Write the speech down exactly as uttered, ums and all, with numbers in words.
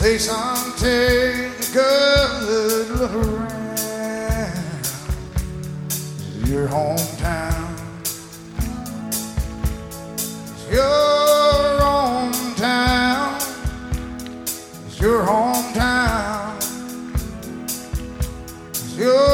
Say, son, take a good look around. It's your hometown. It's your hometown. It's your hometown. It's your